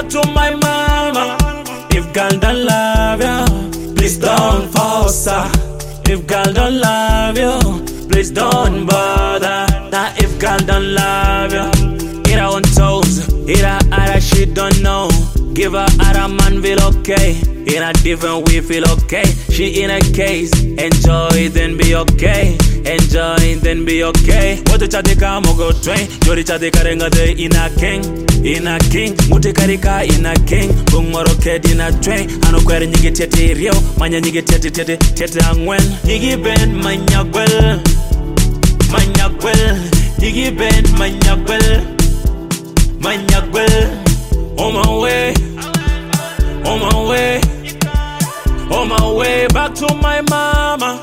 to my mama. If girl don't love you, please don't force her. If girl don't love you, please don't bother. Now if girl don't love you, hit her on toes, hit her other she don't know. Give her other man feel okay. In a different way feel okay. She in a case, enjoy then be okay. Enjoy then be okay. What the chatika mogo train, Jody chatika renga de in a king. In a king, Mutikarika in a king. Bungoro ked in a train. Ano kwere nyige tete rio, manya nyige tete angwen. Nyigi ben manyagwel, manyagwel. Nyigi ben manyagwel, manyagwel. On my way, on my way, on my way back to my mama.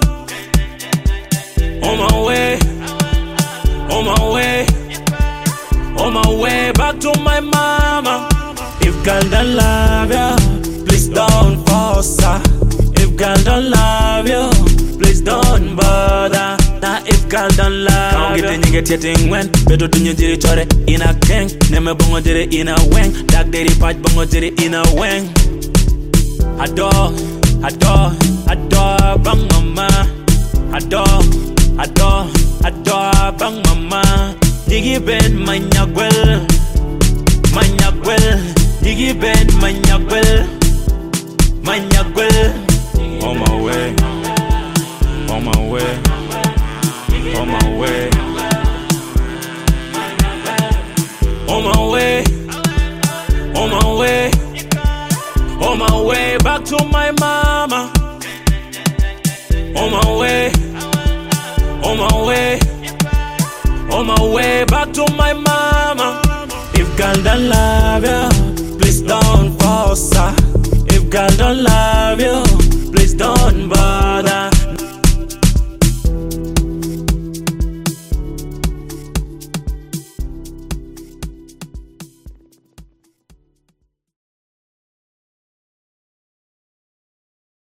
On my way, on my way, on my way back to my mama. If girl don't love you, please don't force her. If girl don't love you, please don't bother. Now if girl don't love you, can't get getting when better do you did chore in a king. Neme bongo did it in a wing. Dark daddy patch bongo did it in a wing. Adore, adore, adore bang mama. Adore, adore, adore bang mama. Digi ben manyagwel, manyagwel. Digi ben manyagwel, manyagwel. On my way, on my way, on my way, on my way, on my way, on my way back to my mama. On my way, on my way, on my way back to my mama. If girl don't love you, please don't force her. If girl don't love you, please don't bother.